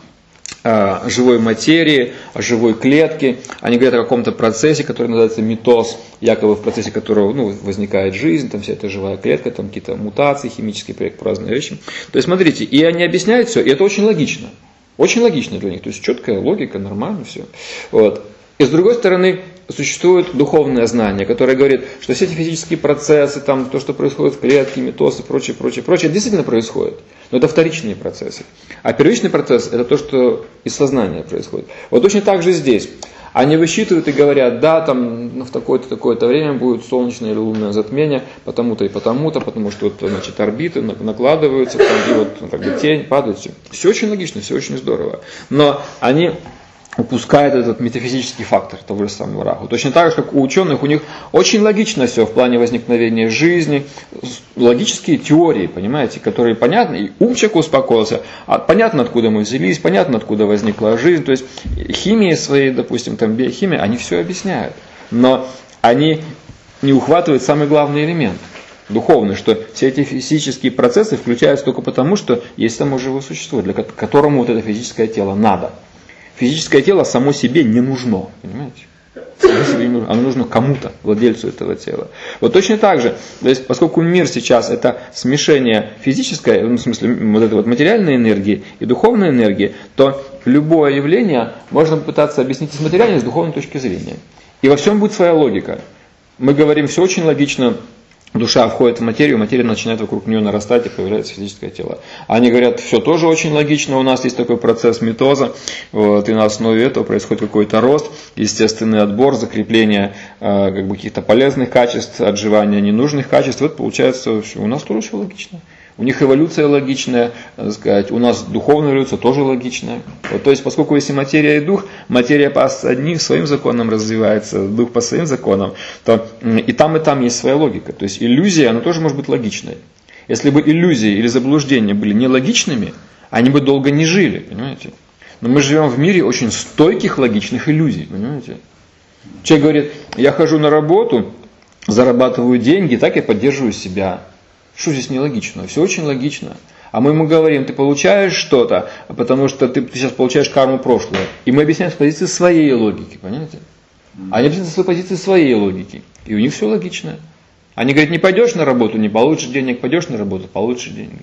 живой материи, о живой клетке. Они говорят о каком-то процессе, который называется митоз, якобы в процессе которого возникает жизнь, там вся эта живая клетка, там какие-то мутации, химические проекты, разные вещи. То есть смотрите, и они объясняют все, и это очень логично. Очень логично для них, то есть четкая логика, нормально все. Вот. И с другой стороны, существует духовное знание, которое говорит, что все эти физические процессы, там, то, что происходит в клетке, митоз и прочее, действительно происходит. Но это вторичные процессы. А первичный процесс – это то, что из сознания происходит. Вот точно так же здесь. Они высчитывают и говорят, да, там в такое-то время будет солнечное или лунное затмение, потому-то и потому-то, потому что вот, значит, орбиты накладываются, там, и вот как бы тень падает. Все очень логично, все очень здорово. Но они упускает этот метафизический фактор того же самого раху. Точно так же, как у ученых, у них очень логично все в плане возникновения жизни, логические теории, понимаете, которые понятны, и ум человека успокоился, понятно, откуда мы взялись, понятно, откуда возникла жизнь, то есть химии своей, допустим, там биохимия, они все объясняют, но они не ухватывают самый главный элемент, духовный, что все эти физические процессы включаются только потому, что есть само живое существо, для которому вот это физическое тело надо. Физическое тело само себе не нужно, понимаете? Само себе не нужно. Оно нужно кому-то, владельцу этого тела. Вот точно так же, то есть, поскольку мир сейчас это смешение физической, в смысле вот этой вот материальной энергии и духовной энергии, то любое явление можно попытаться объяснить с материальной, с духовной точки зрения. И во всем будет своя логика. Мы говорим, все очень логично. Душа входит в материю, материя начинает вокруг нее нарастать и появляется физическое тело. Они говорят, все тоже очень логично, у нас есть такой процесс митоза, вот, и на основе этого происходит какой-то рост, естественный отбор, закрепление как бы, каких-то полезных качеств, отживание ненужных качеств. Вот получается, у нас тоже все логично. У них эволюция логичная, так сказать, у нас духовная эволюция тоже логичная. Вот, то есть, поскольку есть и материя, и дух, материя по одним своим законам развивается, дух по своим законам, то и там есть своя логика. То есть иллюзия, она тоже может быть логичной. Если бы иллюзии или заблуждения были нелогичными, они бы долго не жили, понимаете? Но мы живем в мире очень стойких логичных иллюзий, понимаете? Человек говорит, я хожу на работу, зарабатываю деньги, так я поддерживаю себя. Что здесь нелогично? Все очень логично. А мы ему говорим, ты получаешь что-то, потому что ты сейчас получаешь карму прошлого. И мы объясняем с позиции своей логики, понимаете? Они объясняют с своей позиции своей логики. И у них все логично. Они говорят, не пойдешь на работу, не получишь денег, пойдешь на работу, получишь деньги.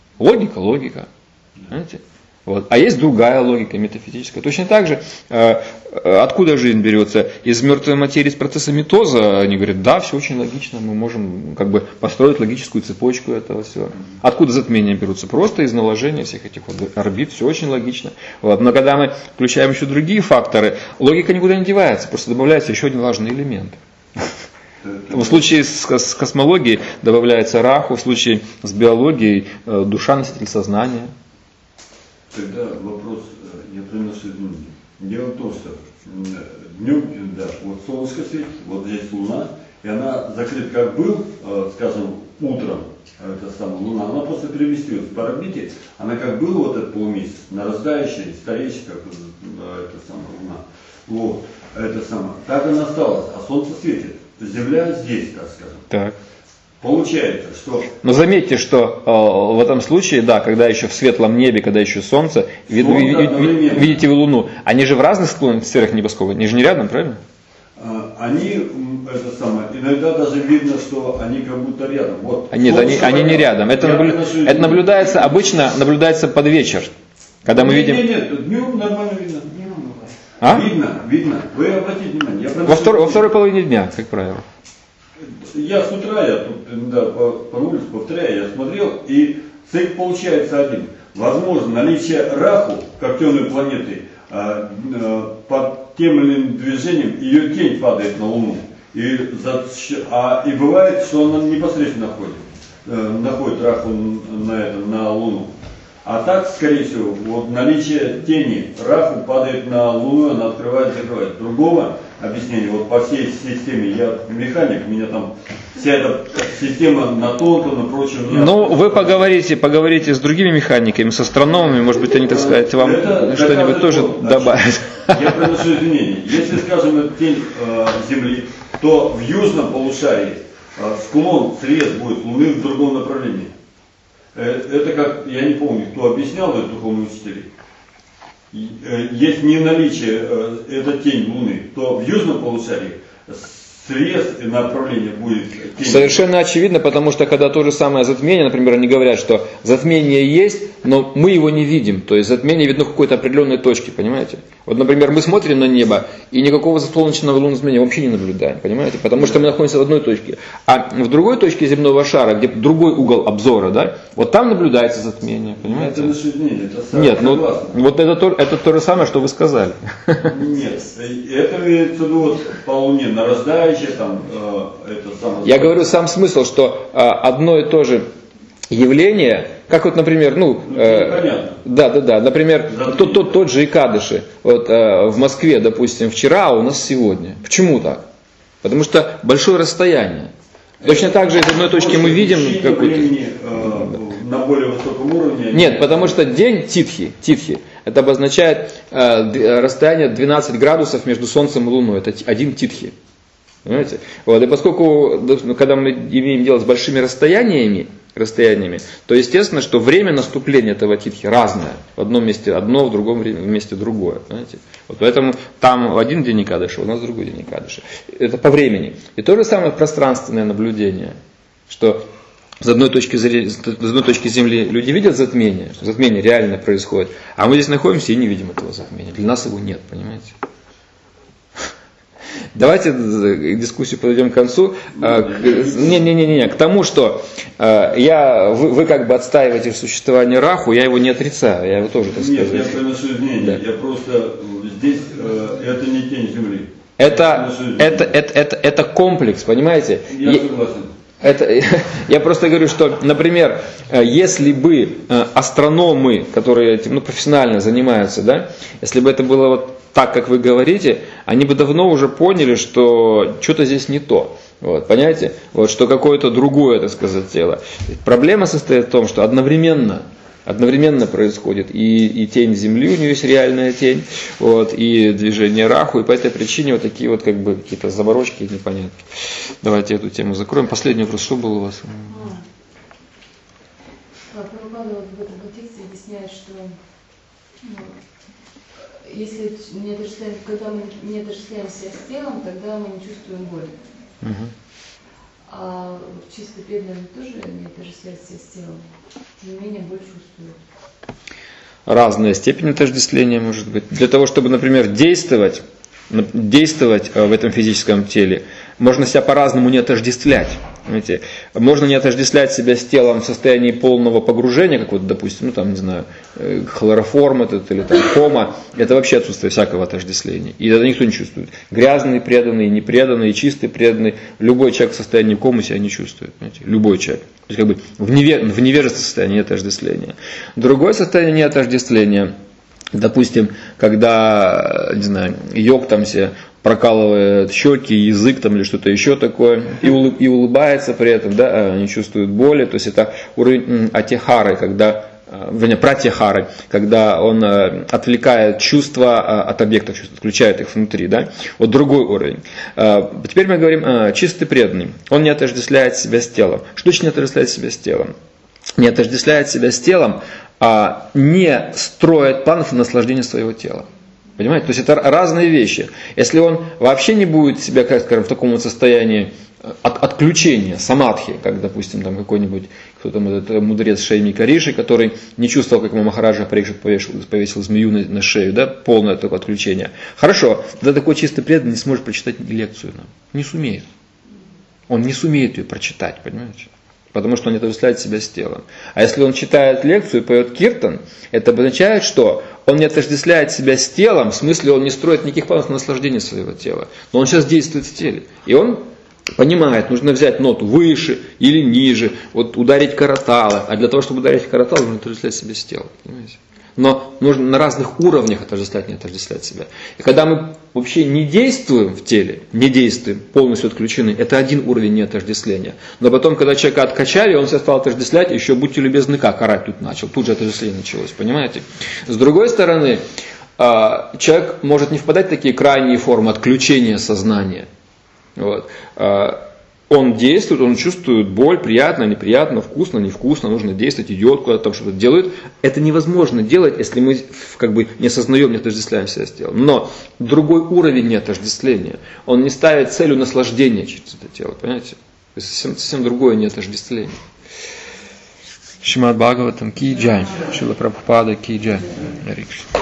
Логика. Понимаете? Вот. А есть другая логика, метафизическая. Точно так же, откуда жизнь берется? Из мертвой материи, из процесса митоза. Они говорят, да, все очень логично, мы можем как бы построить логическую цепочку этого всего. Откуда затмения берутся? Просто из наложения всех этих вот орбит, все очень логично. Вот. Но когда мы включаем еще другие факторы, логика никуда не девается, просто добавляется еще один важный элемент. В случае с космологией добавляется раху, в случае с биологией душа, носитель сознания. Тогда вопрос, я приношу изменения. Дело в том, что днем, да, вот солнышко светит, вот здесь луна, и она закрыта, как был, скажем, утром, эта самая луна, она просто переместилась по орбите, она как был вот этот полумесяц, нарастающий, стареющий, как эта самая луна. Вот, это самое. Так она осталась, а солнце светит. Земля здесь, так скажем. Так. Получается, что... Но заметьте, что в этом случае, да, когда еще в светлом небе, когда еще солнце, видите вы Луну, они же в разных сферах небоскоба, они же не рядом, правильно? Они, это самое, иногда даже видно, что они как будто рядом. Вот, нет, они не рядом. Это наблюдается, обычно наблюдается под вечер. Когда мы видим... Нет, днем нормально видно. А? Видно. Вы обратите внимание. Во второй половине дня, как правило. Я с утра, я тут да, по улице повторяю, я смотрел, и цикл получается один. Возможно, наличие Раху, как темной планеты, под тем или иным движением ее тень падает на Луну. И бывает, что она непосредственно находит Раху на Луну. А так, скорее всего, вот наличие тени Раху падает на Луну, она открывает, закрывает. Другого объяснения, вот по всей системе, я механик, меня там вся эта система на тонком, на прочем. Ну, вы поговорите с другими механиками, с астрономами, может быть, они, так сказать, вам что-нибудь тоже добавят. Я приношу извинения. Если, скажем, это тень Земли, то в южном полушарии склон, срез будет Луны в другом направлении. Это как, я не помню, кто объяснял это духовные учители. Есть не наличие, это тень Луны, то в южном полушарии срез и направление будет тень. Совершенно очевидно, потому что когда то же самое затмение, например, они говорят, что затмение есть, но мы его не видим. То есть затмение видно в какой-то определенной точке, понимаете? Вот, например, мы смотрим на небо, и никакого солнечного лунного затмения вообще не наблюдаем, понимаете? Потому что мы находимся в одной точке. А в другой точке земного шара, где другой угол обзора, да, вот там наблюдается затмение, понимаете? Это наблюдение, это нет, ну вот это то же самое, что вы сказали. Нет, это имеется в виду вот по Луне нарастающее там, это самое... Я говорю сам смысл, что одно и то же явление, как вот, например, да, например, тот же Икадыши, вот в Москве, допустим, вчера, а у нас сегодня. Почему так? Потому что большое расстояние. Точно так же из одной точки мы видим какую-то... На более высоком уровне... Нет, потому что день титхи, это обозначает расстояние 12 градусов между Солнцем и Луной, это один титхи. Понимаете? Вот, и поскольку, когда мы имеем дело с большими расстояниями, то естественно, что время наступления этого титхи разное. В одном месте одно, в другом месте другое. Понимаете? Вот поэтому там один день Икадыши, у нас другой день Икадыши. Это по времени. И то же самое пространственное наблюдение, что с одной точки Земли люди видят затмение, что затмение реально происходит, а мы здесь находимся и не видим этого затмения. Для нас его нет, понимаете? Давайте дискуссию подойдем к концу. К тому, что вы как бы отстаиваете существование Раху, я его не отрицаю, я его тоже, так сказать. Нет, я приношу извинения, да. Я просто здесь, это не тень Земли. Это комплекс, понимаете? Я согласен. Я просто говорю, что, например, если бы астрономы, которые этим профессионально занимаются, да, если бы это было вот так, как вы говорите, они бы давно уже поняли, что что-то здесь не то. Вот, понимаете? Вот, что какое-то другое, так сказать, тело. Проблема состоит в том, что одновременно происходит и тень Земли, у нее есть реальная тень, вот, и движение Раху, и по этой причине вот такие вот как бы какие-то заморочки и непонятки. Давайте эту тему закроем. Последний вопрос, что был у вас? Прабхупада в этом контексте объясняет, что если когда мы не отождествляемся с телом, тогда мы не чувствуем боли. Угу. А чисто преданные тоже не отождествляются с телом, тем не менее боль чувствуют. Разная степень отождествления может быть. Для того, чтобы, например, действовать в этом физическом теле, можно себя по-разному не отождествлять. Понимаете? Можно не отождествлять себя с телом в состоянии полного погружения, как вот, допустим, ну там, не знаю, хлороформ этот или там кома. Это вообще отсутствие всякого отождествления. И это никто не чувствует. Грязный преданный, непреданный, чистый преданный. Любой человек в состоянии комы себя не чувствует. Понимаете? Любой человек. То есть как бы в невежественном состоянии отождествления. Другое состояние неотождествления. Допустим, когда, не знаю, йог там себе прокалывает щеки, язык там или что-то еще такое, и улыбается при этом, да, не чувствует боли. То есть это уровень атихары, когда, пратихары, когда он отвлекает чувства от объектов чувств, отключает их внутри. Да? Вот другой уровень. Теперь мы говорим чистый преданный. Он не отождествляет себя с телом. Что значит не отождествляет себя с телом? Не отождествляет себя с телом, не строит планов на наслаждение своего тела. Понимаете? То есть это разные вещи. Если он вообще не будет себя, как скажем, в таком вот состоянии отключения, самадхи, как, допустим, там какой-нибудь, кто там, этот мудрец Шеймика Риши, который не чувствовал, как ему Махараджа Парикшит повесил змею на шею, да, полное такое отключение. Хорошо, тогда такой чистый преданный не сможет прочитать лекцию нам. Не сумеет. Он не сумеет ее прочитать, понимаете? Потому что он не отождествляет себя с телом. А если он читает лекцию и поет киртан, это означает, что он не отождествляет себя с телом, в смысле он не строит никаких планов на наслаждение своего тела. Но он сейчас действует в теле. И он понимает, нужно взять ноту выше или ниже, вот ударить караталы. А для того, чтобы ударить караталы, нужно отождествлять себя с телом. Понимаете? Но нужно на разных уровнях отождествлять, не отождествлять себя. И когда мы вообще не действуем в теле, не действуем, полностью отключены, это один уровень неотождествления. Но потом, когда человека откачали, он себя стал отождествлять, еще будьте любезны, как орать тут начал. Тут же отождествление началось, понимаете? С другой стороны, человек может не впадать в такие крайние формы отключения сознания. Вот. Он действует, он чувствует боль, приятно, неприятно, вкусно, невкусно, нужно действовать, идет куда-то там что-то делает. Это невозможно делать, если мы как бы не осознаем, не отождествляем себя с телом. Но другой уровень неотождествления. Он не ставит целью наслаждения через это тело, понимаете? То есть совсем другое неотождествление. Шримад Бхагаватам ки джай, Шрила Прабхупада ки джай.